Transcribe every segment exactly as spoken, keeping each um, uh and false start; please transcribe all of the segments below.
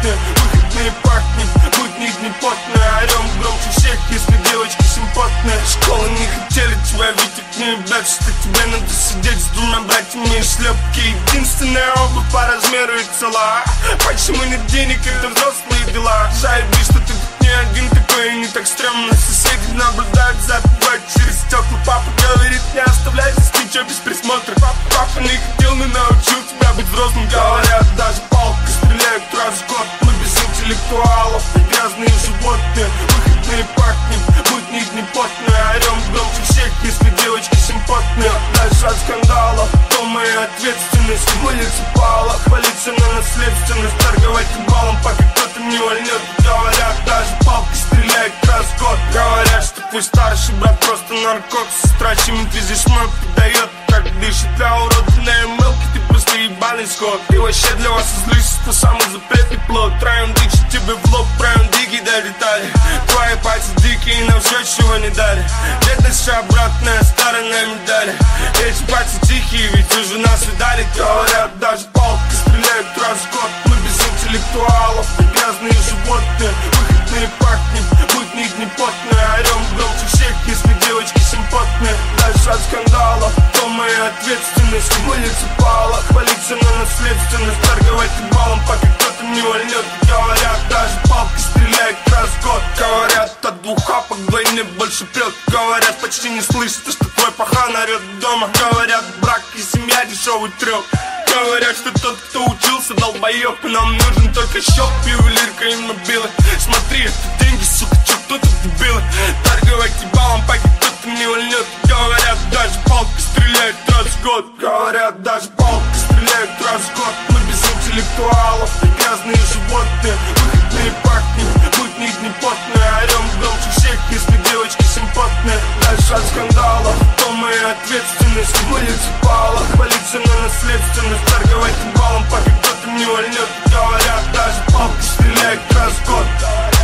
животные. Выходные пахнет, будни дни потные. Орем громче всех, если девочки симпотные. Школы не хотели тебя видеть, не блядь, что тебе надо сидеть с двумя братьями и шлепки. Единственная обувь по размеру и цела. Почему нет денег, это взрослые дела. Заебись, что ты тут не один такой и не так стрёмно. Соседи наблюдают за тобой через стекла. Папа говорит, не оставляй здесь ничего без присмотра. Папа, папа не хотел, но научил тебя быть взрослым. Говорят, даже палка стреляют раз в год. Мы без интеллектуалов и грязные животные. Выходные пахнем, будни дни потные. Орем громче всех, если девочки симпотные. Дальше от скандалов, то моя ответственность. Улица пала, хвалиться на наследственность. Торговать балом, пока кто-то не вольнет. Говорят, даже палка стреляет раз в год. Говорят, что твой старший брат просто наркот. Сестра чему-то везешь мной подает. Как дышит для урода, для мелки, ты просто ебаный скот. И вообще для вас излишество самый запретный плод. Троем дичь тебе в лоб, правим дикий до детали. Твои пальцы дикие, нам все чего не дали. Бедность обратная сторона медали. Эти пальцы тихие, ведь уже нас видали. Говорят, даже палка стреляют раз в год. Мы без интеллектуалов и грязные животные. Выходные пахнем, будни дни потные. Орем громче всех, если девочки симпотные. Дальше от скандала, то моя ответственность. Улица пала, хвалиться на наследственность. Торговать балом, пока кто-то не вольнет. Говорят, даже палка стреляет раз в год. Говорят, от двух хапок вдвойне больше прет. Говорят, почти не слышно, что твой пахан орет дома. Говорят, брак и семья дешевый трёп. Говорят, что тот, кто учился, долбоёб. И нам нужен только счёт, ювелирка и мобилы. Смотри, это деньги, сука, чё кто тут дебилы? Торговать балом, пока кто-то не вольнет. Говорят, даже палка стреляет раз в год. Говорят, даже палка стреляет раз в год. Мы без интеллектуалов и грязные животные. Выходные пахнем, будни дни потные. Орем громче всех, если девочки симпотные. Дальше от скандалов, то моя ответственность. Улица пала, хвалиться на наследственность. Торговать балом, пока кто-то не вольнет. Говорят, даже палка стреляет раз в год.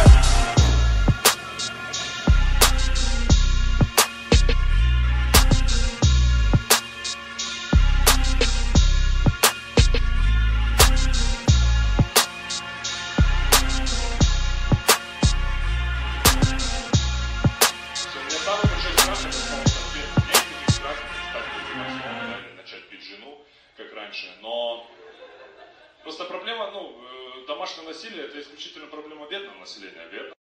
Как раньше, но просто проблема, ну, домашнее насилие — это исключительно проблема бедного населения, верно?